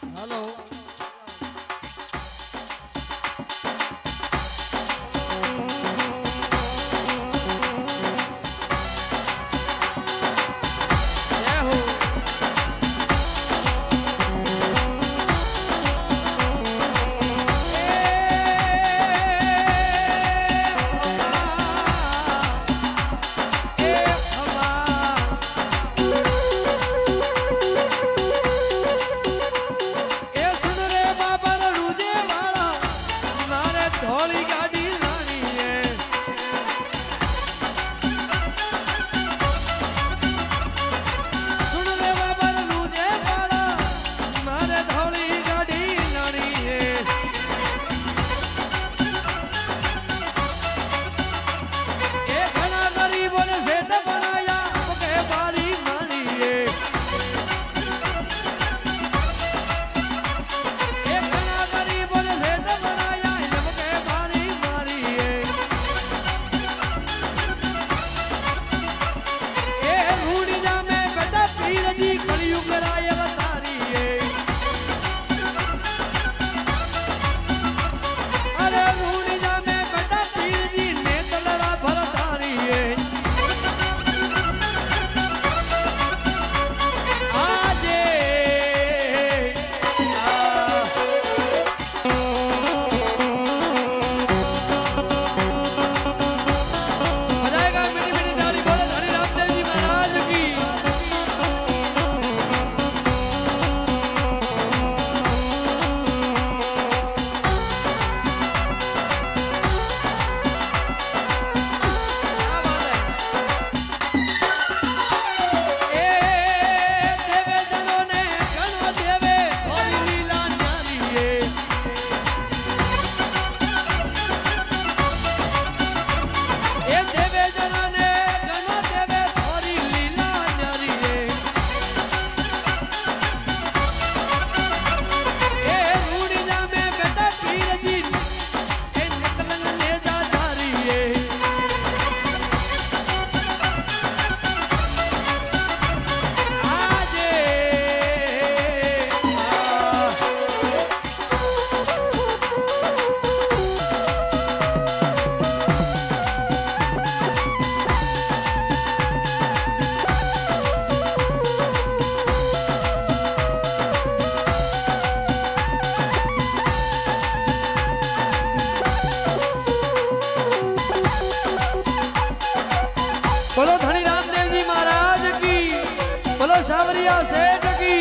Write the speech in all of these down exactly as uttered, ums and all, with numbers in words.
सावरिया सेठ की।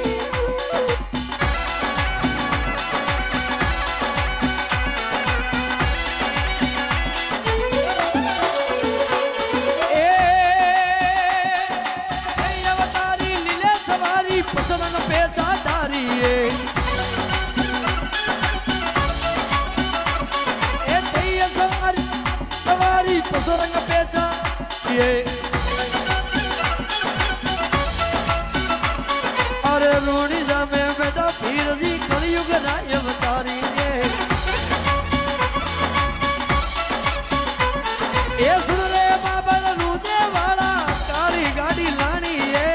ए अवतारी लीले सवारी पसरंग पेचा धारी ए सवारी सवारी पसरंग पेचा ये रोणी जामे बेटा फिर दी कलयुग राय अवतारी ए सुन रे बाबा रूदे वाला काली गाड़ी लानी है।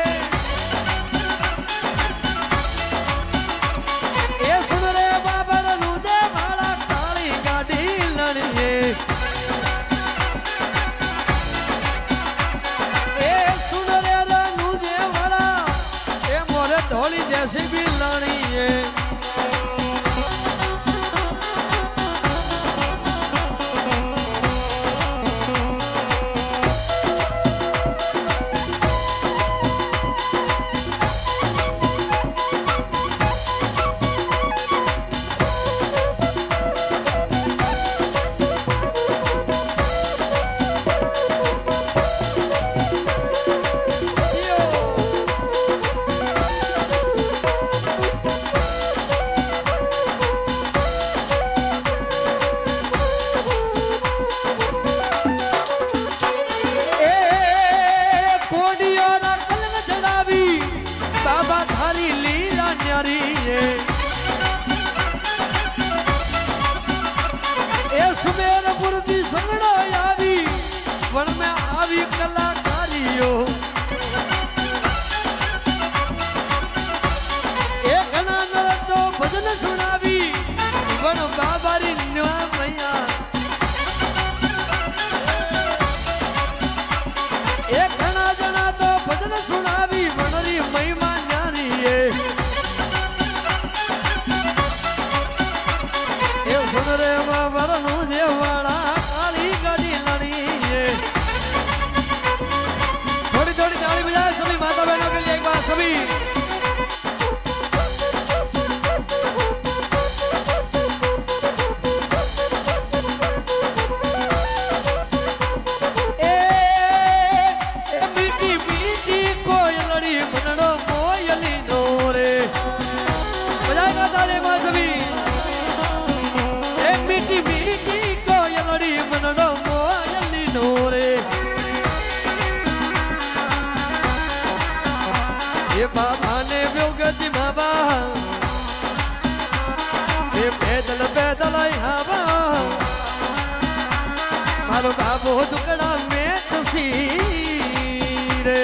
ए सुन रे बाबा रूदे वाला काली गाड़ी लानी है। ए सुन रे रूदे वाला ए मोरे धोली जैसी भी लानी है। बाबा थारी लीला न्यारी है। ए सुमेरपुर दी संगड़ा आवी वन में आवी कलाकारियो। ए घना नर તારે માધવી એ મીઠી મીઠી કોયલડી મનડો મોયલી નો રે એ બાબાને વ્યોગતિ બાબા એ પેદલ પેદલ આવા મારો બાબો દુકડા મેં તસી રે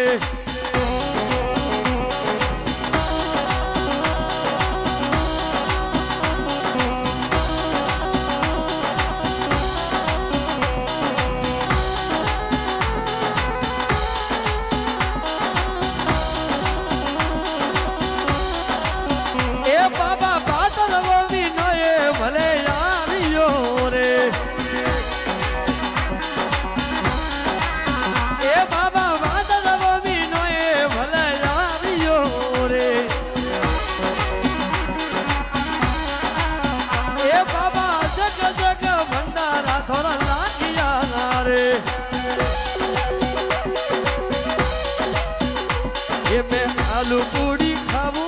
आलू पूड़ी खावू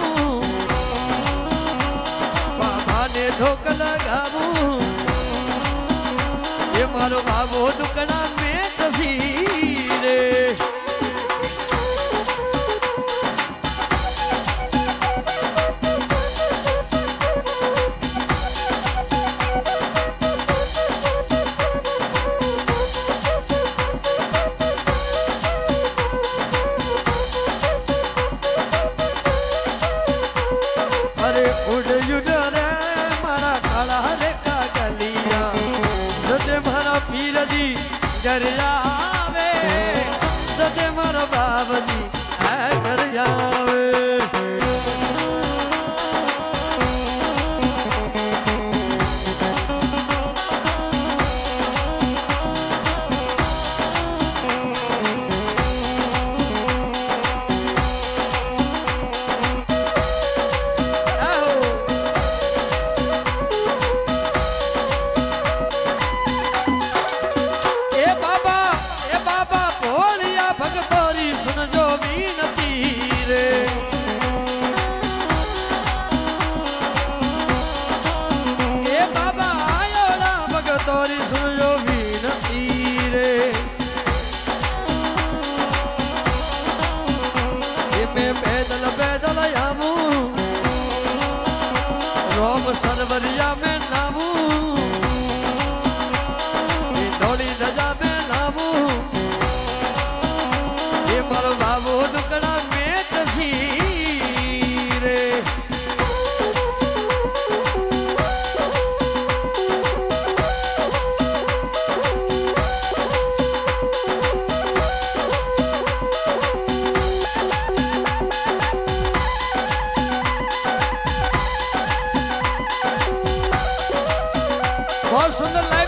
बाबा ने धोक लगावू ये मारो बाबो दुकड़ा में तस्वीरे आवे सते मारो बाबजी है घर आवे सरवरिया में नामू ये थोड़ी रजा में नामू ये मारो बाबू दुकड़ा में तस्वीरे बहुत सुंदर लाइट